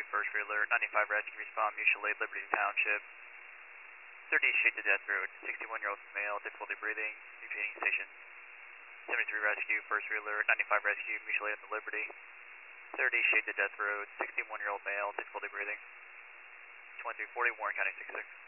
first alert, 95 rescue respond, mutual aid, Liberty Township. 30 Shade to Death Road, 61-year-old male, difficulty breathing, repeating station. 73 rescue, first alert, 95 rescue, mutual aid on the Liberty. 30 Shade to Death Road, 61-year-old male, difficulty breathing. 2340 Warren County 66.